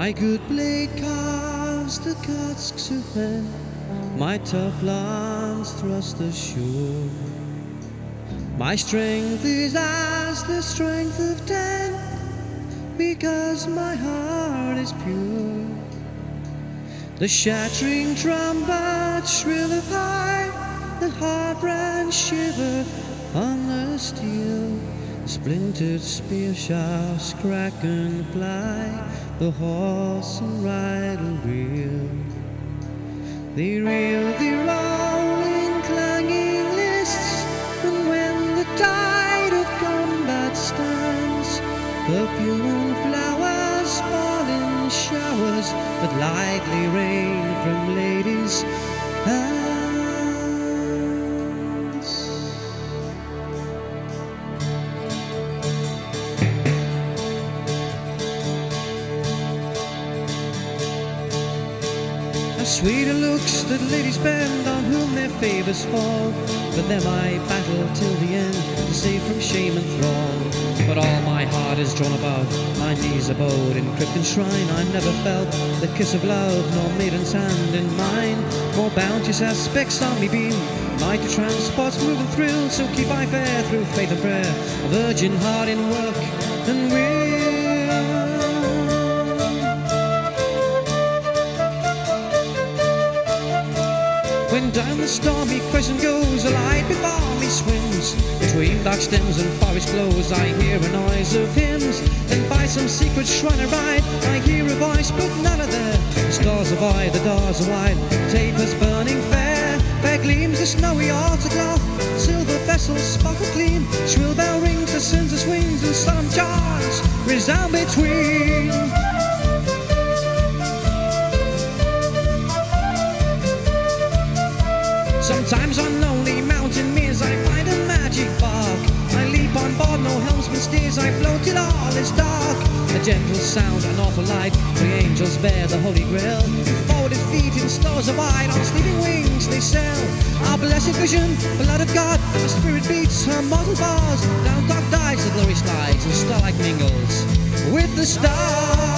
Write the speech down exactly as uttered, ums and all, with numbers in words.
My good blade carves the casques of men, my tough lance thrusts ashore. My strength is as the strength of ten, because my heart is pure. The shattering trumpet shrill of high, the heart-rend shiver on the steel. The splintered spear shafts crack and fly, the horse and rider reel. They reel, they roll in clanging lists, and when the tide of combat stands, perfume and flowers fall in showers that lightly rain from ladies' hands. Sweeter looks that ladies bend on whom their favours fall, but them I battle till the end to save from shame and thrall. But all my heart is drawn above, my knees abode in crypt and shrine. I never felt the kiss of love, nor maiden's hand in mine. More bounteous aspects on me beam, mighty transports move and thrill. So keep I fair through faith and prayer, a virgin heart in work and will. When down the stormy crescent goes, a light before me swims. Between dark stems and forest glows, I hear a noise of hymns. Then by some secret shrine I ride, I hear a voice but none are there. The stars are void, the doors are wide, tapers burning fair. Fair gleams the snowy altar cloth, silver vessels sparkle clean. Shrill bell rings, the censer swings, and solemn chants resound between. Sometimes on lonely mountain meres I find a magic bark. I leap on board, no helmsman steers, I float till all is dark. A gentle sound, an awful light, three angels bear the holy grail. Forwarded feet in stars abide, on sleeping wings they sail. Our blessed vision, blood of God, the spirit beats her mortal bars. Down dark dives the glory slides, and starlight mingles with the stars.